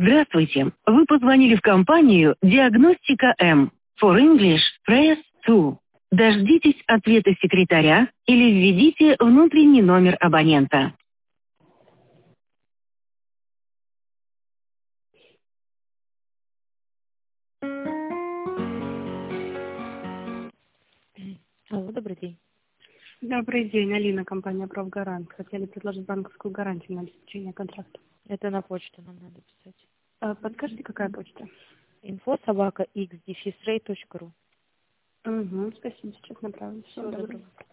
Здравствуйте. Вы позвонили в компанию «Диагностика М». For English, press 2. Дождитесь ответа секретаря или введите внутренний номер абонента. Алло, добрый день. Добрый день, Алина, компания «Профгарант». Хотели предложить банковскую гарантию на обеспечение контракта. Это на почту нам надо писать. Подскажите, какая почта? info@x-ray.ru. Угу, спасибо, сейчас направлю. Всего доброго.